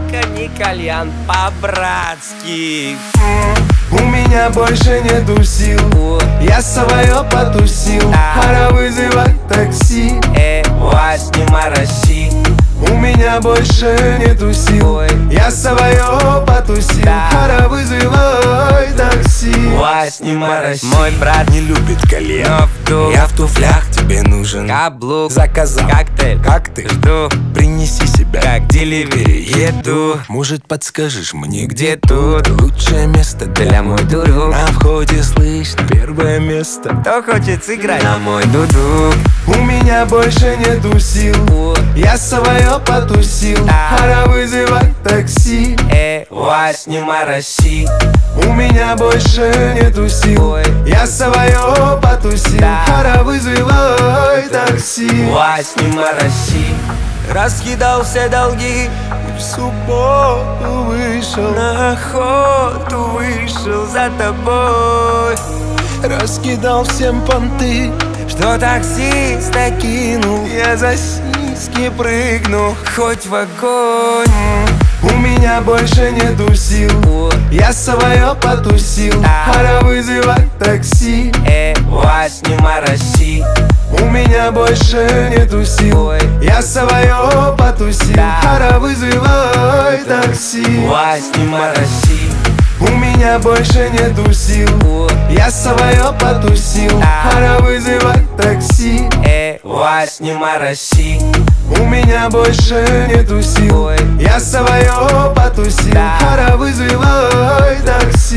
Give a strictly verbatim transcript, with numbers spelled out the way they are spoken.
только не кальян, по-братски. У меня больше нету сил, я свое потусил. Пора вызывать такси. Э, вас не мороси. У меня больше нету сил, я свое потусил. Пора вызывать такси. Вас не мороси. Мой брат не любит кальян, я в туфлях, тебе нужен каблук. Заказал коктейль, как ты? жду. Принеси себя Как деливери еду. Может, подскажешь мне, Где где тут тут лучшее место для мой друг? На входе слышно первое место. Кто хочет сыграть на мой дуду? У меня больше нету сил, я свое потусил. Пора вызывать такси. Э, вас не мороси. У меня больше нету сил, я свое потусил. Пора вызывать такси. Вас не мороси. Раскидал все долги, В субботу вышел, на охоту вышел за тобой. раскидал всем понты, Что таксиста кинул, я за сиськи прыгну. хоть в огонь. У меня больше нету сил, я свое потусил. Пора вызывать такси. Э, вас не мороси. У меня больше нету сил, я свое потусил. Пора вызывать такси. Вас не мороси. У меня больше нету сил, я свое потусил. Пора вызывать такси. Э, вас не мороси. У меня больше нету сил, я свое потусил. Пора вызывать такси.